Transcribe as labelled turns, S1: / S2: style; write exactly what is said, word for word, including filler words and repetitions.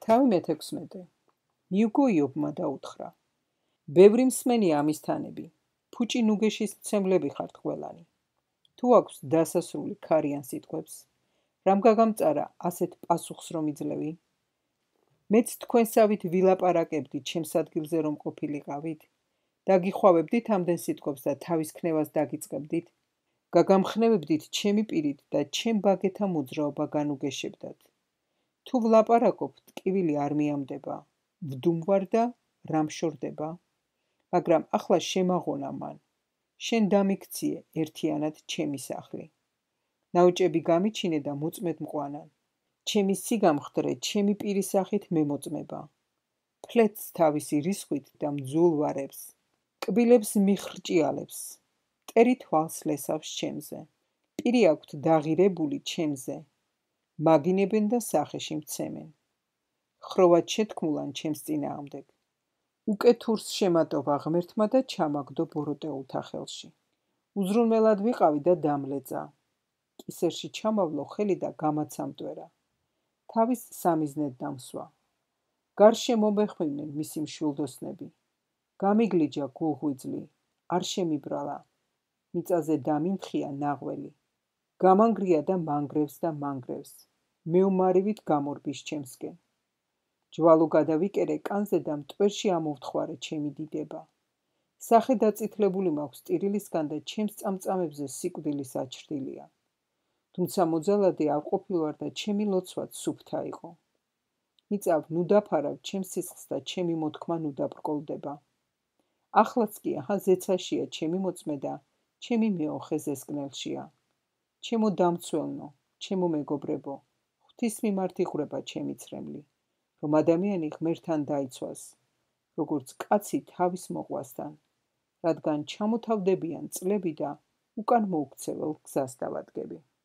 S1: თავი მეთექვსმეტე. მიუგოიობმა დაუთხრა. ბევრი მსმენია ამის თანები. ფუჭი ნუგეშის მცემლები ხართ ყველანი. თუ აქვს დასასრული ქარიან სიტყვებს, რამ გაგამწარა ასეთ პასუხს რომ იძლევი? მეც თქვენსავით ვილაპარაკებდით ჩემს ადგილზე რომ ყოფილიყავით, დაგიხვავებდით ამდენ სიტყვებს და თავის ქნევას დაგიწყებდით, გაგამხნევებდით ჩემი პირით და ჩემ ბაგეთა მოძრაობა განუგეშებდათ. თუ ვლაპარაკობ, ტკივილი არ მიამდება, ვდუმვარ და რამ შორდება, მაგრამ ახლა შემაღონა მან. შენ დამიქციე ერთიანად ჩემი სახლი. ნაოჭები გამიჩინე და მოწმედ მყვანან. ჩემი სიგამხდრე ჩემი პირის სახით მემოწმება. ფლეთს თავისი რისხვით და მძულვარებს. კბილებს მიხრჭიალებს. მტერი თვალს ლესავს ჩემზე. პირი აქვთ დაღირებული ჩემზე. მაგინებენ და სახეში მცემენ. ხროვად შეთქმულან ჩემს წინააღმდეგ. უკეთურს შემატოვა ღმერთმა და ჩამაგდო ბოროტეულთა ხელში. უზრუნველად ვიყავი და დამლეწა. კისერში ჩამავლო ხელი და გამაცამტვერა. თავის სამიზნედ დამსვა. გარშე მომეხვინენ მისი მშვილდოსნები. გამიგლიჯა გულღვიძლი, არ შემიბრალა. მიწაზე დამინთხია ნაღველი. გამანგრია და მანგრევს და მანგრევს. მეომარივით გამორბის ჩემსკენ. ჯვალო გადავიკერე კანზე და მტვერში ამოვთხვარე ჩემი დიდება. სახე დაწითლებული მაქვს ტირილისგან და ჩემს წამწამებზე სიკვდილი საჩრდილია. თუმცა მოძალადე არ ყოფილვარ და ჩემი ლოცვაც სუფთა იყო. მიწავ ნუ დაფარავ ჩემს სისხლს და ჩემი მოთქმა ნუ დაბრკოლდება. ახლაც კი აჰა ზეცაშია ჩემი მოწმე და ჩემი მეოხე ზესკნელშია. ჩემო დამცველნო, ჩემო მეგობრებო, ღვთის მიმართ იღვრება ჩემი ცრემლი, რომ ადამიანი ღმერთთან დაიცვას, როგორც კაცი თავის მოყვასთან, რადგან ჩამოთავდებიან წლები და უკან მოუქცეվել გზას დავადგები.